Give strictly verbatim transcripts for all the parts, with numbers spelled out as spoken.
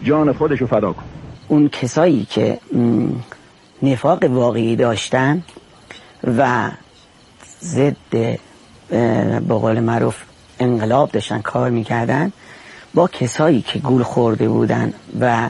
جان خودشو فدا کن. اون کسایی که نفاق واقعی داشتن و ضد به قول معروف انقلاب داشتن کار میکردن با کسایی که گول خورده بودن و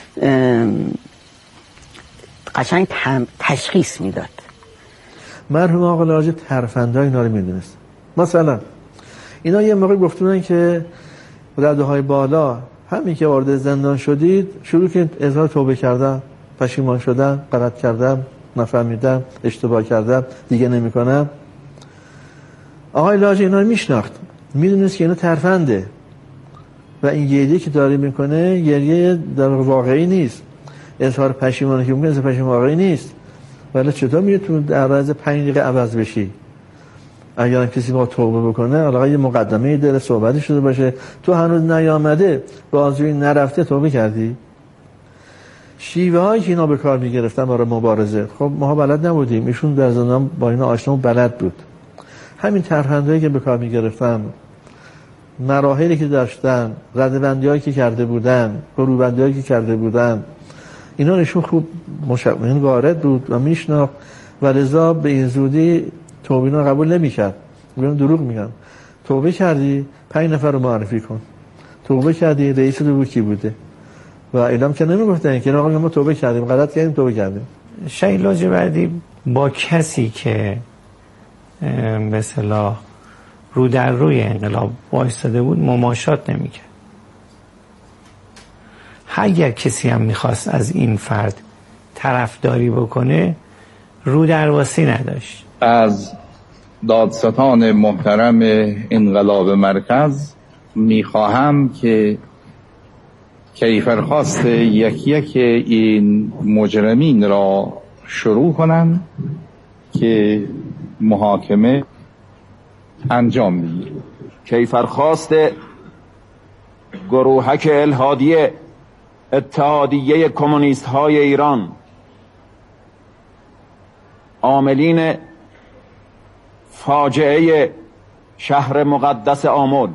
قشنگ تشخیص میداد. مرحوم آقا لاجی ترفندهای اینا رو میدونست. مثلا اینا یه موقع گفتونن که رده های بالا همین که وارد زندان شدید شروع که اظهار توبه کردن، پشیمان شدن، غلط کردم، نفهمیدم، اشتباه کردم، دیگه نمیکنم. آقای لاجی اینا رو میشناخت، میدونست که اینا ترفنده و این گریه که داره میکنه گریه در واقعی نیست، اظهار پشیمانی که میکنه اظهار پشیمان واقعی نیست. ولی چطور میره تو در عرض پنج دقیقه عوض بشی؟ اگر کسی با توبه بکنه حالا یه مقدمه دل صحبتی شده باشه، تو هنوز نیامده بازجویی نرفته توبه کردی؟ شیوه هایی که اینا به کار میگرفتن برای مبارزه، خب ما بلد نبودیم، ایشون در زندان با اینا آشنا و بلد بود. همین ترفندهایی که به کار میگرفتن، مراحلی که داشتن، ردبندی‌هایی که کرده بودن، گروه‌بندی‌هایی که کرده بودن، اینا نشون خوب مشابه وارد بود و میشناخت و لذا به این زودی توبه اینا قبول نمی‌کرد. میگن دروغ میگن. توبه کردی پنج نفر رو معرفی کن. توبه کردی رئیس دو کی بوده؟ و اعلام که نمیگفتن که آقا ما توبه کردیم، غلط کردیم، توبه کردیم. شهید لاجوردی با کسی که به اصطلاح رو در روی انقلاب وایستاده بود مماشات نمی‌کرد. اگر کسی هم میخواست از این فرد طرفداری بکنه رو درواسی نداشت. از دادستان محترم انقلاب مرکز میخواهم که کیفرخواست یک یک این مجرمین را شروع کنند که محاکمه انجام میگیره. کیفرخواست گروهک الحادیه اتحادیه کمونیست های ایران، عاملین فاجعه شهر مقدس آمل،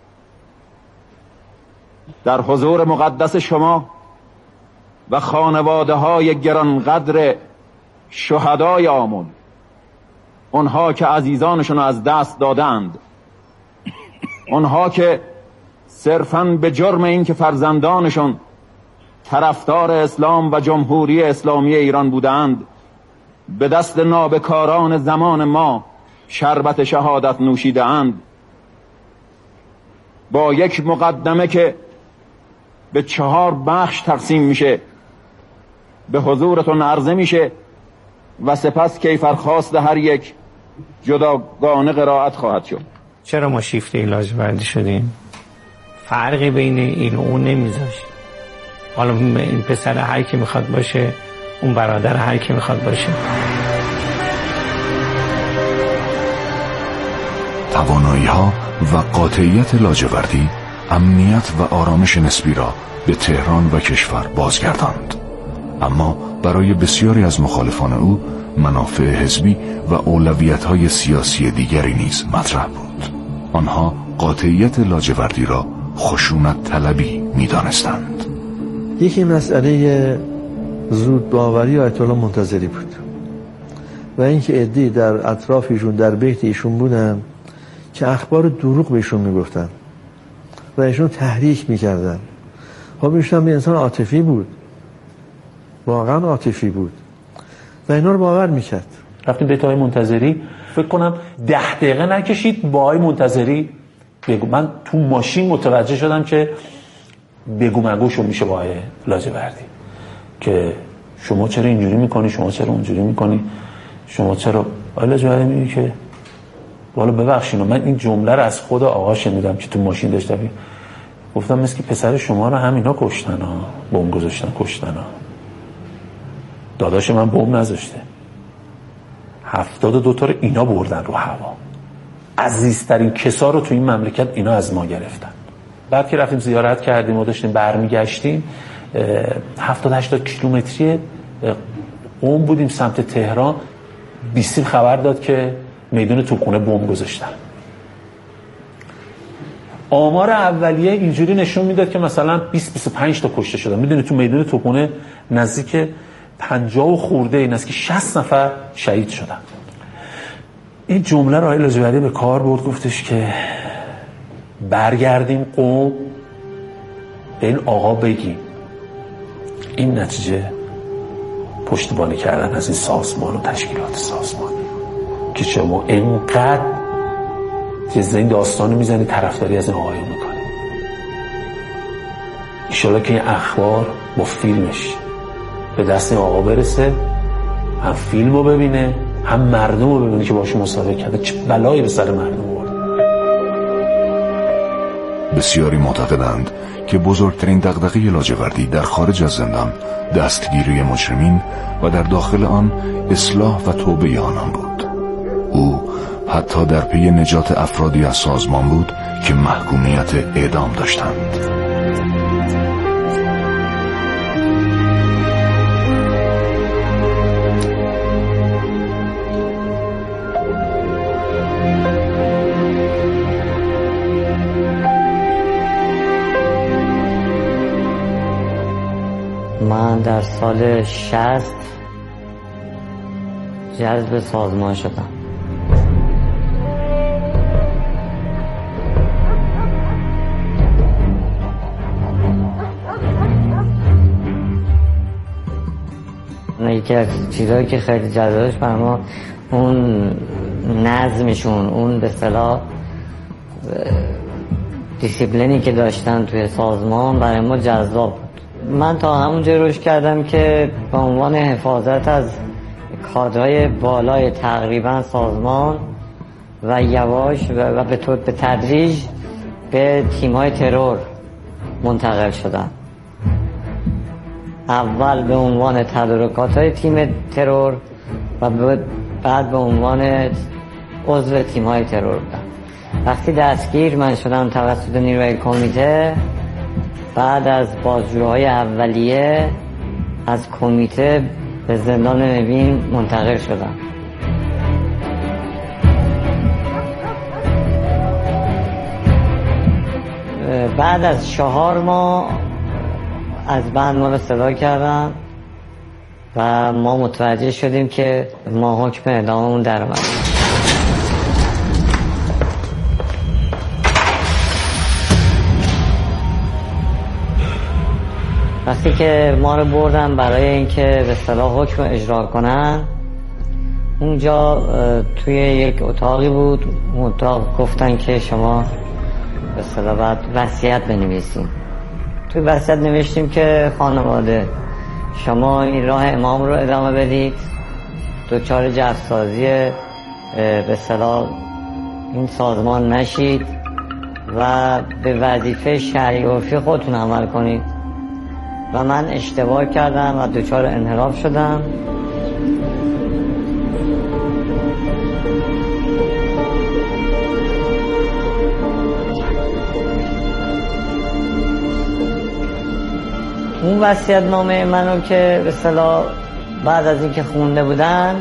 در حضور مقدس شما و خانواده های گرانقدر شهدای آمل، اونها که عزیزانشون از دست دادند، اونها که صرفاً به جرم این که فرزندانشون طرفدار اسلام و جمهوری اسلامی ایران بودند به دست نابکاران زمان ما شربت شهادت نوشیده اند، با یک مقدمه که به چهار بخش تقسیم میشه به حضورتون عرضه میشه و سپس کیفرخواست هر یک جداگانه قرائت خواهد شد. چرا ما شیفته لاجوردی شدیم؟ فرقی بین این و اون نمیذاشت. حالا این پسر هر کی میخواد باشه، اون برادر هر کی میخواد باشه. توانایی ها و قاطعیت لاجوردی امنیت و آرامش نسبی را به تهران و کشور بازگرداند، اما برای بسیاری از مخالفان او منافع حزبی و اولویت‌های سیاسی دیگری نیز مطرح بود. آنها قاطعیت لاجوردی را خشونت طلبی می‌دانستند. یکی مسئله زود باوری آیت الله منتظری بود و اینکه عده‌ای در اطراف ایشون در بیت ایشون بودن که اخبار دروغ بهشون میگفتن و ایشون تحریک میکردن. خب ایشون هم انسان عاطفی بود، واقعا عاطفی بود و اینا رو باور میکرد. رفتیم بیت آقای منتظری، فکر کنم ده دقیقه نکشید با آقای منتظری بگو. من تو ماشین متوجه شدم که بگو مگوشو میشه با آقای لاجوردی که شما چرا اینجوری میکنی، شما چرا اونجوری میکنی، شما چرا. آقای لاجوردی میگه که والا ببخشید من این جمله رو از خود آقا شنیدم که تو ماشین داشتم، گفتم مثل که پسر شما رو همینا کشتن ها، بمب گذاشتن کشتن ها. داداش من بمب نذاشته، هفتاد و دو تا رو اینا بردن رو هوا. عزیزترین کسا رو تو این مملکت اینا از ما گرفتن. بعد که رفتیم زیارت کردیم و داشتیم برمیگشتیم، هفتاد هشتاد کیلومتری قم بودیم سمت تهران، بیستیم خبر داد که میدون توپخانه بمب گذاشتن. آمار اولیه اینجوری نشون میداد که مثلا بیست بیست و پنج تا کشته شدن. میدونی تو میدون توپونه نزدیک پنجاه و خورده، نزدیک شصت نفر شهید شدن. این جمله رو آقای لاجوردی به کار برد، گفتش که برگردیم قوم به این آقا بگیم این نتیجه پشتیبانی کردن از این سازمان و تشکیلات سازمانی که شما اینقدر جزء این داستانو میزنی طرفداری از این آقایون میکنی. ایشالا که این اخبار با فیلمش به دست این آقا برسه، هم فیلم رو ببینه هم مردم رو ببینه که باشون مصاحبه کرده چه بلایی به سر مردم آورد. بسیاری معتقدند که بزرگترین دغدغه لاجوردی در خارج از زندان دستگیری مجرمین و در داخل آن اصلاح و توبه آنان بود. او حتی در پی نجات افرادی از سازمان بود که محکومیت اعدام داشتند. من در سال شصت جذب سازمان شدم. یکی از چیزهایی که خیلی جذابش برای ما اون نظمشون، اون به اصطلاح دیسیپلینی که داشتن توی سازمان برای ما جذاب بود. من تا همونجا روش کردم که به عنوان حفاظت از کادرهای بالای تقریبا سازمان و یواش و به طور به تدریج به تیم‌های ترور منتقل شدم. اول به عنوان تدارکات‌های تیم ترور و بعد به عنوان عضو تیم‌های ترور بودم. وقتی دستگیر من شدم توسط نیروی کمیته، بعد از بازجویی‌های اولیه از کمیته به زندان اوین منتقل شدم. بعد از چهار ماه از بند ما رو صدا کردن و ما متوجه شدیم که ما حکم اعداممون در اومد. وقتی که ما رو بردن برای اینکه به اصطلاح حکم اجرا کنن، اونجا توی یک اتاقی بود. اون اتاق گفتن که شما به اصطلاح باید وصیت بنویسیم. توی وصیت نوشتیم که خانواده شما این راه امام رو ادامه بدید، دوچار جفسازی به اصطلاح این سازمان نشید و به وظیفه شرعی عرفی خودتون عمل کنید. و من اشتباه کردم و دوچار انحراف شدم. اون وصیت‌نامه منو که به اصطلاح بعد از اینکه خونده بودن،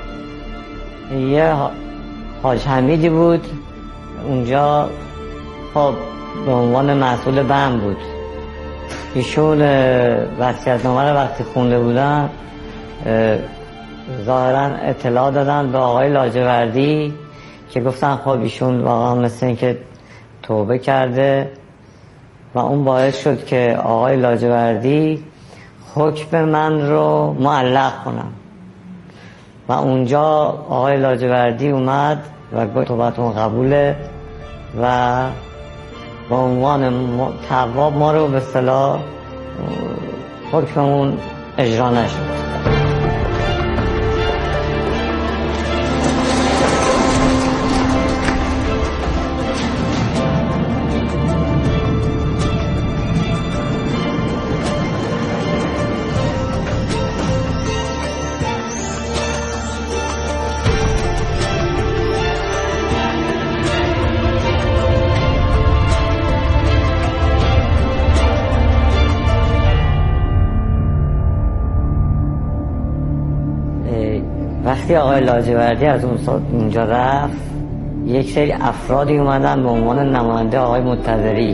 یه حاج حمیدی بود اونجا، خب به عنوان مسئول بم بود. ایشون وصیت‌نامه رو وقتی خونده بودن ظاهراً اطلاع دادن به آقای لاجوردی که گفتن خب ایشون واقعا مثل این که توبه کرده و اون باعث شد که آقای لاجوردی حکم من رو معلق کنم. و اونجا آقای لاجوردی اومد و گفت توبتون قبوله و با عنوان تواب ما رو به اصطلاح حکممون اجرا نشد. وقتی آقای لاجوردی از اون اونجا رفت، یک سری افرادی اومدن به عنوان نماینده آقای منتظری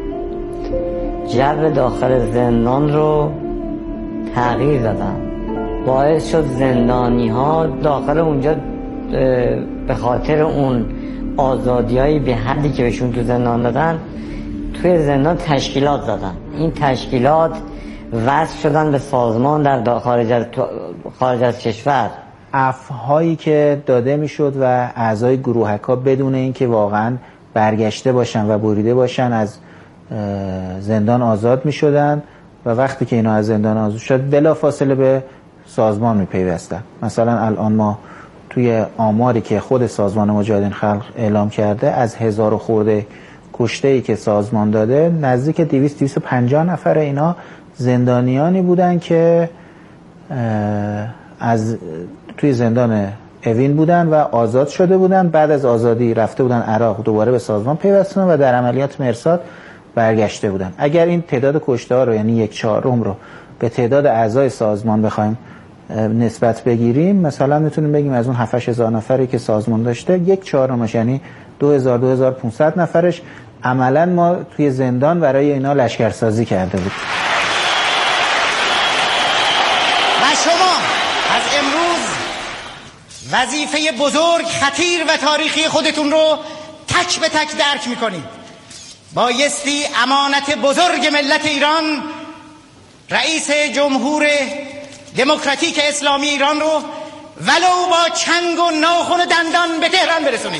جو داخل زندان رو تغییر دادن. باعث شد زندانی ها داخل اونجا به خاطر اون آزادیایی به حدی که بهشون تو زندان دادن توی زندان تشکیلات زدن. این تشکیلات وصل شدن به سازمان در خارج از خارج از کشور. عفوهایی که داده میشد و اعضای گروهکا بدون اینکه واقعا برگشته باشن و بریده باشن از زندان آزاد میشدن و وقتی که اینا از زندان آزاد شد بلافاصله به سازمان میپیوستن. مثلا الان ما توی آماری که خود سازمان مجاهدین خلق اعلام کرده از هزار خورده کشته‌ای که سازمان داده نزدیک دویست دویست و پنجاه نفر اینا زندانیانی بودن که از توی زندان اوین بودن و آزاد شده بودن. بعد از آزادی رفته بودن عراق، دوباره به سازمان پیوستن و در عملیات مرصاد برگشته بودن. اگر این تعداد کشته ها رو یعنی یک چهارم رو به تعداد اعضای سازمان بخوایم نسبت بگیریم، مثلا میتونیم بگیم از اون هفت هزار نفری که سازمان داشته یک چهارمش یعنی دو هزار دو هزار و پانصد نفرش عملا ما توی زندان برای اینا لشکرسازی کرده بود. و شما از امروز وظیفه بزرگ، خطیر و تاریخی خودتون رو تک به تک درک میکنید. بایستی امانت بزرگ ملت ایران، رئیس جمهور دموکراتیک اسلامی ایران رو ولو با چنگ و ناخن و دندان به تهران برسونید.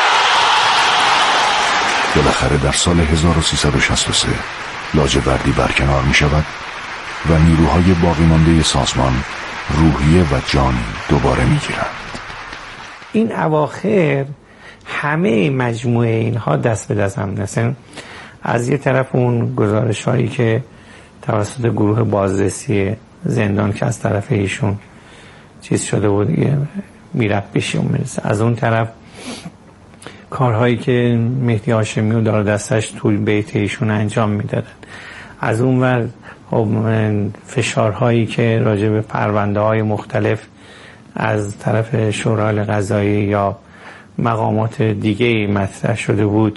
بالاخره در سال هزار و سیصد و شصت و سه لاجوردی برکنار می شود و نیروهای باقی مانده سازمان روحیه و جان دوباره می گیرند. این اواخر همه مجموعه اینها دست به دست هم نسن. از یه طرف اون گزارش هایی که توسط گروه بازرسی زندان که از طرف ایشون چیز شده بود میرفت بشیون میرسه، از اون طرف کارهایی که مهدی هاشمی و دار دستش طول بیت ایشون انجام میدادن، از اون ور فشارهایی که راجع به پرونده های مختلف از طرف شورای قضایی یا مقامات دیگه مطرح شده بود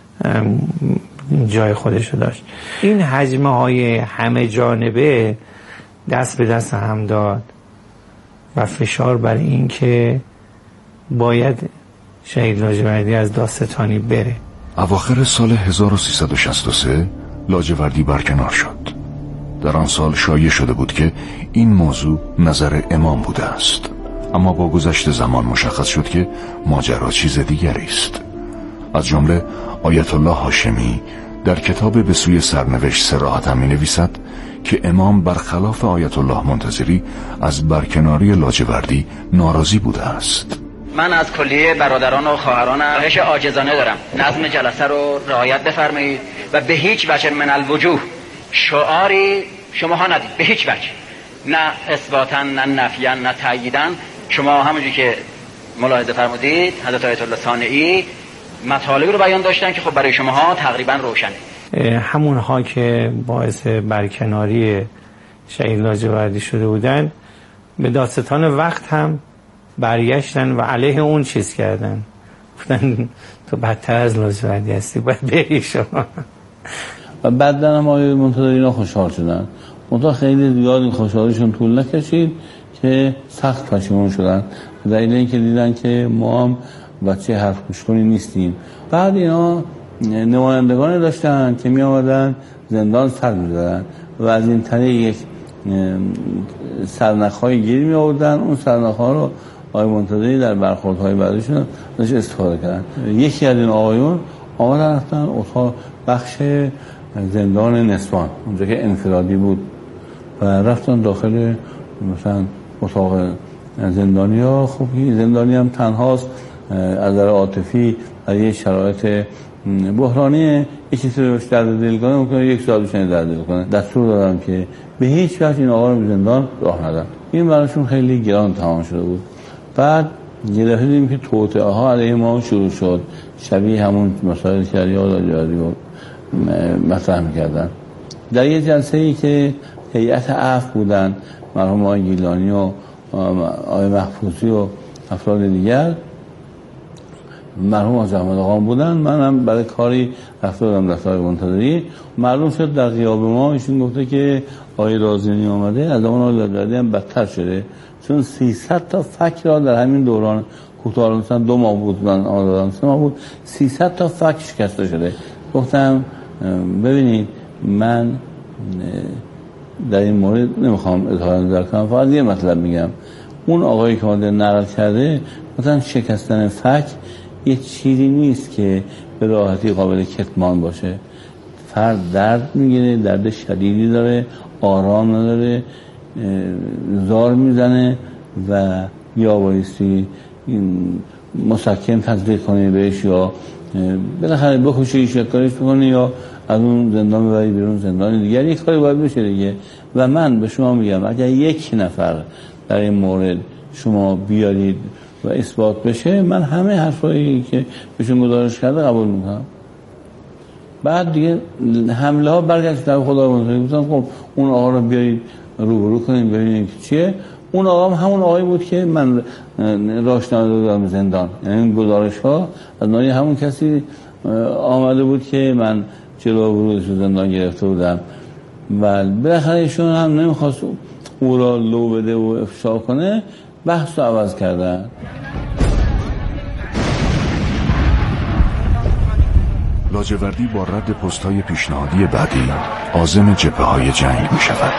جای خودشو داشت. این حجمه های همه جانبه دست به دست هم داد و فشار بر این که باید شهید لاجوردی از دادستانی بره. اواخر سال هزار و سیصد و شصت و سه لاجوردی برکنار شد. در آن سال شایع شده بود که این موضوع نظر امام بوده است، اما با گذشت زمان مشخص شد که ماجرا چیز دیگری است. از جمله آیت الله هاشمی در کتاب به سوی سرنوشت صراحتاً می نویسد که امام برخلاف آیت الله منتظری از برکناری لاجوردی ناراضی بوده است. من از کلیه برادران و خواهران خواهش عاجزانه دارم نظم جلسه رو رعایت بفرمایید و به هیچ وجه من الوجوه شعاری شما ها ندید، به هیچ وجه، نه اثباتاً نه نفیاً نه تأییداً. شما همونجوری که ملاحظه فرمودید حضرت آیت الله صانعی مطالبی رو بیان داشتن که خب برای شما ها تقریبا روشنه. همون ها که باعث برکناری شهید لاجوردی شده بودن به دادستان وقت هم برگشتن و علیه اون چیز کردن، گفتن تو بدتر از لاجوردی هستی، باید بری شما. و بعدن هم آقای منتظری اینا خوشحال شدن. منتها خیلی زیاد این خوشحالیشون طول نکشید که سخت پشیمون شدن در اینکه دیدن که ما هم بچه حرف گوش کنی نیستیم. بعد اینا نمایندگانی داشتن که می آمدن زندان سر می دادن و از این طریق یک سرنخ‌های گیر می آوردن. اون سرنخ‌ها رو آقای منتظری در برخوردهای بعدشون داشت استفاده کردن. یکی از این آقایون آمدن رفتن اتاق بخش زندان نسوان اونجا که انفرادی بود و رفتن داخل مثلا اتاق زندانی ها. خب زندانی هم تنهاست، از نظر عاطفی در یه شرایط بحرانی یکی سروش درد دل کنه ممکنه یک سال بشنه درد دل کنه. دستور دادم که به هیچ وجه این آقا رو به زندان راه ندن. این براشون خیلی گران تمام شده بود. بعد یه دفعه دیدیم که توطئه ها علیه ما شروع شد، شبیه همون مسائل که علی لاجوردی رو مطرح می‌کردن. در یه جلسه ای که هیئت عفو بودن، مرحوم آقای گیلانی و آقای محفوظی و افراد دیگر، مرحوم حاج احمد آقا بودن. منم برای کاری رفته بودم دفتر آقای منتظری، معلوم شد در غیاب ما ایشون گفته که آقای رازیانی آمده، از اون آقای لاجوردی هم بدتر شده، چون سیصد تا فک را در همین دوران کوتاه مثلا دو ماه بود، من آمدادم سه ماه بود، سیصد تا فک شکسته شده. گفتم ببینید من در این مورد نمیخوام اظهار نظر کنم، فقط یه مطلب میگم. اون آقایی که آمده نقل کرده مثلا شکستن فک یه چیزی نیست که به راحتی قابل کتمان باشه. فرد درد میگیره، درد شدیدی داره، آرام نداره، زار میزنه و یا بایستی مسکن تزریق کنه بهش یا بالاخره بکشیش یا کارش بکنه یا از اون زندان ببری بیرون زندان دیگر، یک کاری باید بشه دیگه. و من به شما میگم اگر یک نفر در این مورد شما بیارید و اثبات بشه، من همه حرفایی که بهشون گزارش کرده قبول میکنم. بعد دیگه حمله ها برگشت در خدا منتظر گفتم خب اون آقا رو بیارید روبرو کنیم ببینیم که چیه. اون آقا هم همون آقایی بود که من راش نداده بودم زندان، یعنی این گزارش ها از نوعی همون کسی آمده بود که من جلو ورودش رو زندان گرفته بودم و بالاخره ایشون هم نمیخواست او را لو بده و افشا کنه، بحث رو عوض کردن. لاجوردی با رد پست‌های پیشنهادی بعدی عازم جبهه‌های جنگ می شود.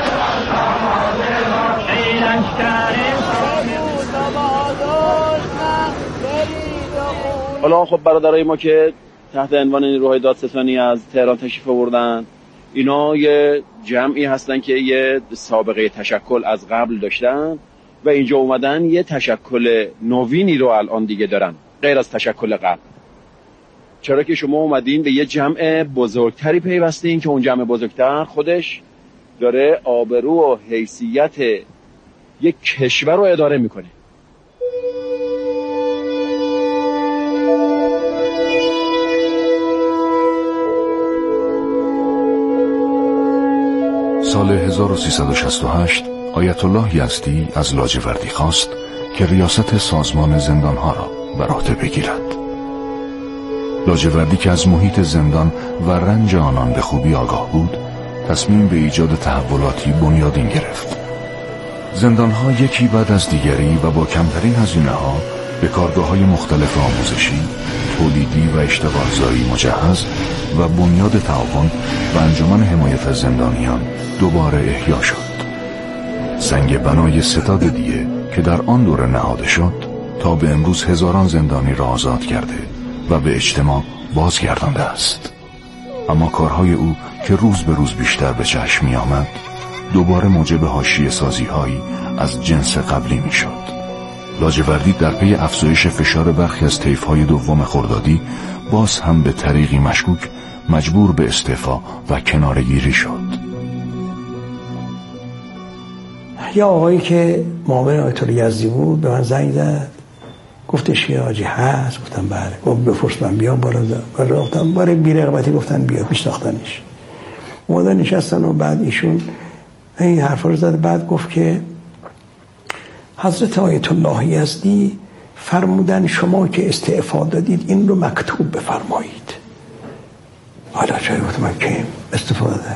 حالا خب برادرای ما که تحت عنوان نیروهای دادستانی از تهران تشریف آوردن، اینا یه جمعی هستن که یه سابقه تشکل از قبل داشتن و اینجا اومدن یه تشکل نوینی رو الان دیگه دارن غیر از تشکل قبل. چرا که شما اومدین به یه جمع بزرگتری پیوستین که اون جمع بزرگتر خودش داره آبرو و حیثیت یک کشور رو اداره میکنه. سال هزار و سیصد و شصت و هشت آیت الله یزدی از لاجوردی خواست که ریاست سازمان زندانها را بر عهده بگیرد. لاجوردی که از محیط زندان و رنج آنان به خوبی آگاه بود، تصمیم به ایجاد تحولاتی بنیادین گرفت. زندانها یکی بعد از دیگری و با کمترین هزینه‌ها به کارگاه‌های مختلف آموزشی، تولیدی و اشتغالزایی مجهز و بنیاد تعاون و انجمن حمایت از زندانیان دوباره احیا شد. سنگ بنای ستاد دیه که در آن دوره نهاده شد تا به امروز هزاران زندانی را آزاد کرده و به اجتماع بازگردانده است. اما کارهای او که روز به روز بیشتر به چشم می آمد، دوباره موجب حاشیه سازی هایی از جنس قبلی می شد. لاجوردی در پی افزایش فشار برخی از طیف‌های دوم خردادی باز هم به طریقی مشکوک مجبور به استعفا و کناره‌گیری شد. یا آقایی که معاون آیت الله یزدی بود به من زنگ زد، گفتش که حاجی هست؟ گفتم بله. گفت بپرس من بیام بالا. بالا گفتم برای بی‌رغبتی گفتن بیا، میشناختنش. اومدن نشستن و بعد ایشون این حرفا رو زد. بعد گفت که حضرت آیت الله یزدی فرمودن شما که استعفا دادید این رو مکتوب بفرمایید. حالا چای گفتم من که استعفا دادم،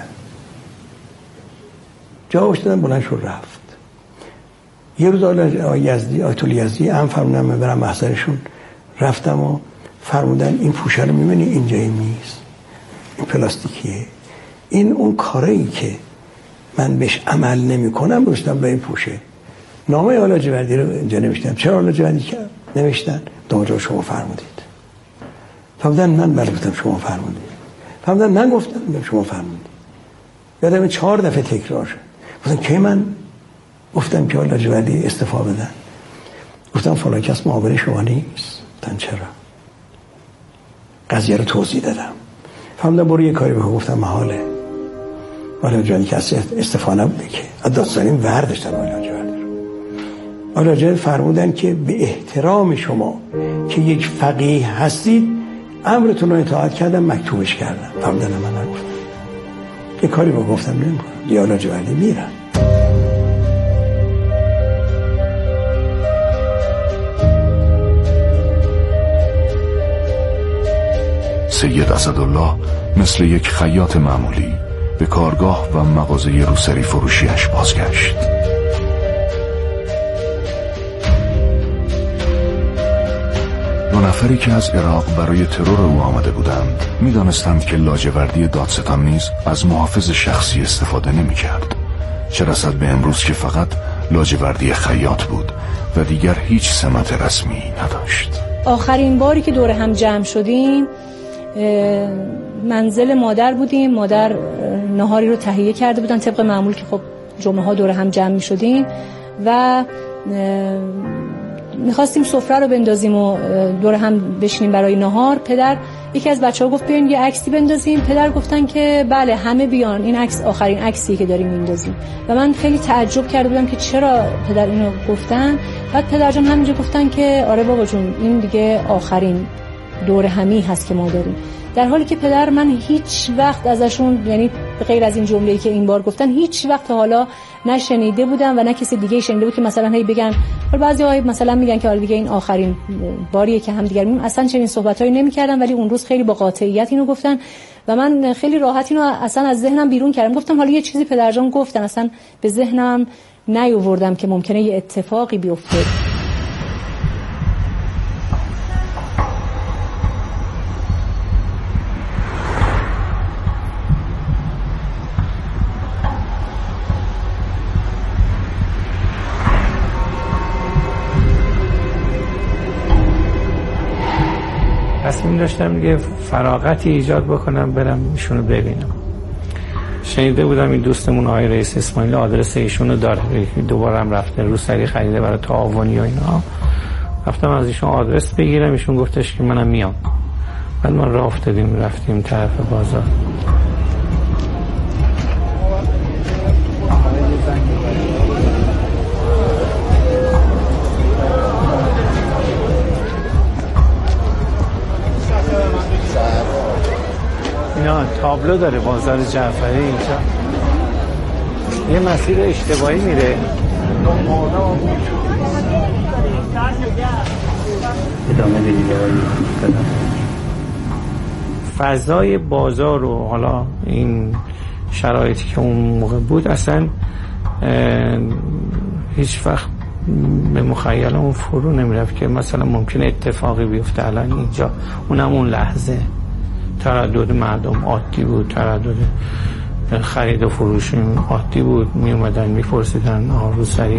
جوابش دادم، بلند شد رفت. یه روز آیت یزدی آیت الله یزدی هم فرمودن من برم محضرشون، رفتم و فرمودن این پوشه رو می‌بینی اینجای میز این پلاستیکیه، این اون کاری که من بهش عمل نمی‌کنم گفتم به این پوشه. نامه آقای لاجوردی رو اینجا نوشتم. چرا آقای لاجوردی کرد نوشتن؟ دامجا شما فرمودید. فرمودن من بله گفتم شما فرمودید. فرمودن من گفتم شما فرمودید. یادم چهار دفعه تکرار شد. گفتم که من گفتم که آقای لاجوردی استعفا بدن. گفتم فلان کس معاون شما نیست. گفتن چرا؟ قضیه رو توضیح دادم. فرمودن برو یه کاری بکن. گفتم محاله. آقای لاجوردی کسی استعفا نبوده که. دادستانی ورداشتن آقای لاجوردی. آقای فرمودن که به احترام شما که یک فقیه هستید امرتون رو اطاعت کردم، مکتوبش کردم. فرمودن من نگفتم. یه کاری با گفتم نمی کنم. یا لاجوردی میرن. سید اسدالله مثل یک خیاط معمولی به کارگاه و مغازه روسری فروشیش بازگشت. دو نفری که از عراق برای ترور او آمده بودند می‌دانستند که لاجوردی دادستان نیز از محافظ شخصی استفاده نمی‌کرد، چه رسد به امروز که فقط لاجوردی خیاط بود و دیگر هیچ سمت رسمی نداشت. آخرین باری که دور هم جمع شدیم منزل مادر بودیم. مادر نهاری رو تهیه کرده بودن طبق معمول که خب جمعه ها دور هم جمع می شدیم و میخواستیم سفره رو بندازیم و دور هم بشینیم برای نهار. پدر یکی از بچه‌ها گفت بیاین یه عکسی بندازیم. پدر گفتن که بله همه بیان، این عکس آخرین عکسی که داریم میندازیم. و من خیلی تعجب کرده بودم که چرا پدر اینو گفتن. بعد پدر جان همینجا گفتن که آره بابا جون این دیگه آخرین دور همی هست که ما داریم. در حالی که پدر من هیچ وقت ازشون، یعنی غیر از این جمله‌ای که این بار گفتن، هیچ وقت حالا نشنیده بودم و نه کسی دیگه شنیده بود که مثلا هی بگن، حالا بعضی‌ها مثلا میگن که حالا دیگه این آخرین باریه که هم دیگر می‌بینیم. اصلا چنین صحبتایی نمی‌کردن، ولی اون روز خیلی با قاطعیت اینو گفتن و من خیلی راحت اینو اصلا از ذهنم بیرون کردم. گفتم حالا یه چیزی پدرجان گفتن، اصلا به ذهنم نیاوردم که ممکنه یه اتفاقی بیفته. تصمیم داشتم دیگه فراغتی ایجاد بکنم برم ایشونو ببینم. شنیده بودم این دوستمون آقای رئیس اسماعیل آدرس ایشونو داره، دوباره هم رفته روسری خریده برای تعاونی و اینا. رفتم از ایشون آدرس بگیرم، ایشون گفتش که منم میام. بعد ما راه افتادیم رفتیم طرف بازار. اینا تابلو داره بازار جعفری اینجا. یه مسیر اشتباهی میره. ادامه دیگه فضای بازار و حالا این شرایطی که اون موقع بود اصلا هیچ وقت به مخیلمون فرو نمیرفت که مثلا ممکنه اتفاقی بیفته الان اینجا. اونم اون لحظه تردد مردم عادی بود، تردد خرید و فروش عادی بود. می اومدن می پرسیدن آه روسری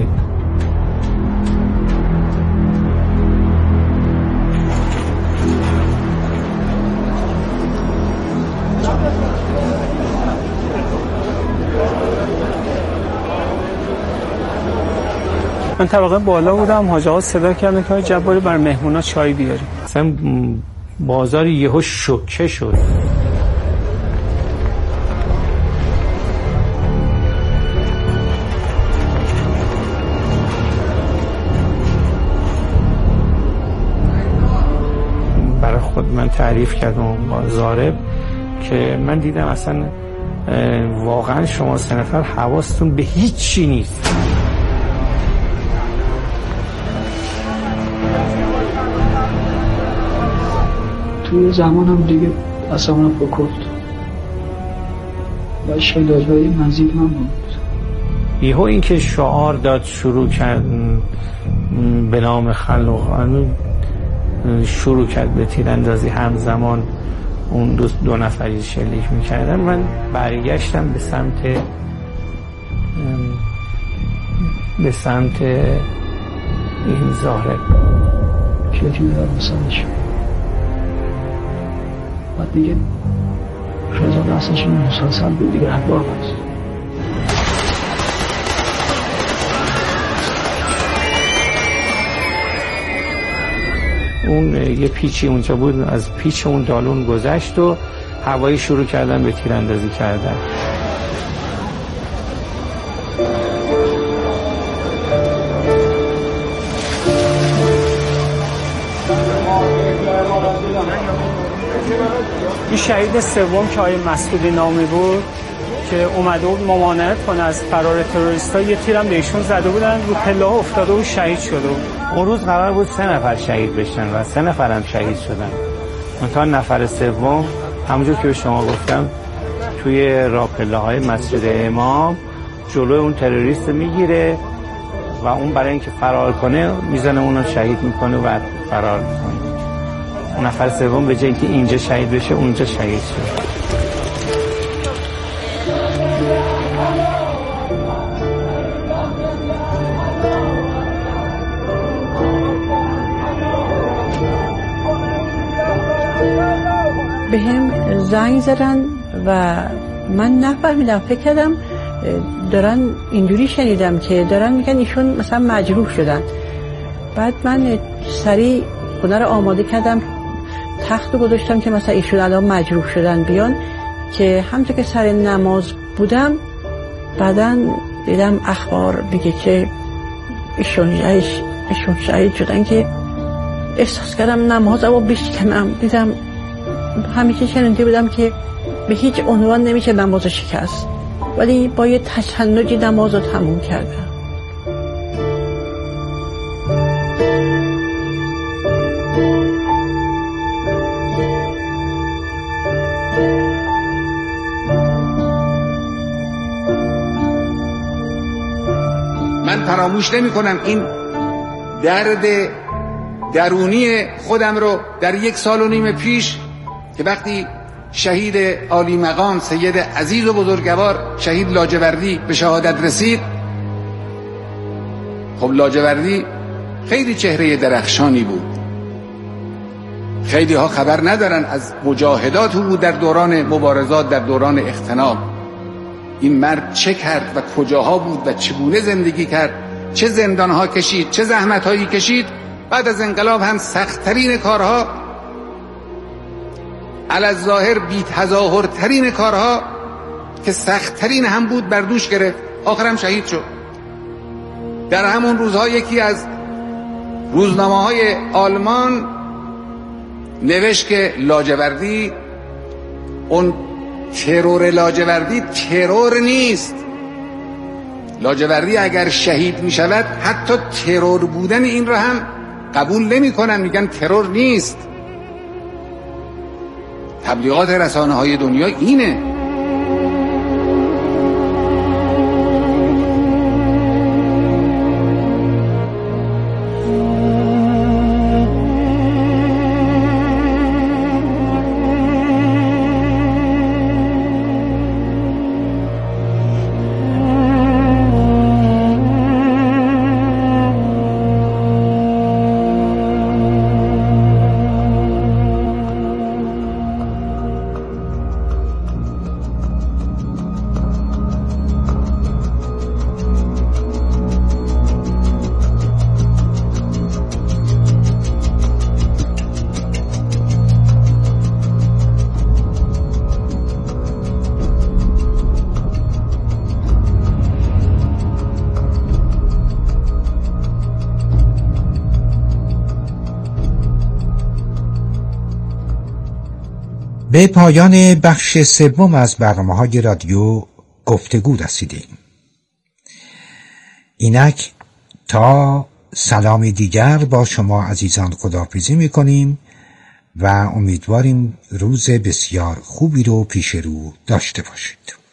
من طبقه بالا بودم، حاج آقا صدا کردن که جباری بر مهمونا چای بیاری. اصلا بازار یهو شوکه شد. برای خود من تعریف کردم با زارب که من دیدم اصلا واقعا شما سه نفر حواستون به هیچی نیست. توی زمانم دیگه اصلا فکرد و شدادهای مزید من بود. یهو این که شعار داد شروع کرد به نام خلق، شروع کرد به تیراندازی، همزمان اون دو, دو نفری شلیک میکردن. من برگشتم به سمت به سمت این زهره که تیرار بسانش و دیگه شزاد اصلاش مسلسل بود دیگه احباب هست. اون یه پیچی اونجا بود، از پیچ اون دالون گذشت و هوایی شروع کردن به تیراندازی کردن. این شهید سوم که آقای مسعودی نامی بود که اومده بود ممانعت کنه از فرار تروریستا، یه تیرم به ایشون زده بودن، رو پله ها افتاده و شهید شده بود. اون روز قرار بود سه نفر شهید بشن و سه نفر هم شهید شدن. تا نفر سوم همونجور که به شما گفتم توی راپله های مسجد امام جلوی اون تروریست میگیره و اون برای اینکه فرار کنه میزنه اونو شهید میکنه و فرار میکنه. اون نفر سوم به جای اینکه اینجا شهید بشه اونجا شهید شد. به هم زنگ زدن و من نفهمیدم، فکر کردم دارن اینجوری شنیدم که دارن میگن ایشون مثلا مجروح شدن. بعد من سریع خونه رو آماده کردم، تخت رو گذاشتم که مثلا ایشون الان مجروح شدن بیان، که همونطور که سر نماز بودم بعداً دیدم اخبار میگه که ایشون شهید ایشون شهید شدن، که احساس کردم نمازم رو بشکنم. دیدم همیشه شنیده بودم که به هیچ عنوان نمیشه نماز شکست، ولی با یه تشنجی نماز رو تموم کردم. من فراموش نمی کنم این درد درونی خودم رو در یک سال و نیم پیش که وقتی شهید عالی مقام سید عزیز و بزرگوار شهید لاجوردی به شهادت رسید. خب لاجوردی خیلی چهره درخشانی بود، خیلی ها خبر ندارن از مجاهدات او بود در دوران مبارزات، در دوران اختناق. این مرد چه کرد و کجاها بود و چگونه زندگی کرد، چه زندانها کشید، چه زحمتهایی کشید. بعد از انقلاب هم سخت‌ترین کارها، علی‌الظاهر بی تظاهرترین کارها که سخت‌ترین هم بود بر دوش گرفت، آخرم شهید شد. در همون روزها یکی از روزنامه‌های آلمان نوشت که لاجوردی، اون ترور لاجوردی ترور نیست، لاجوردی اگر شهید می شود حتی ترور بودن این را هم قبول نمی کنن، میگن ترور نیست. تبلیغات رسانه های دنیا اینه. به پایان بخش سوم از برنامه‌های رادیو گفتگو رسیدیم. اینک تا سلام دیگر با شما عزیزان خداحافظی می‌کنیم و امیدواریم روز بسیار خوبی رو پیش رو داشته باشید.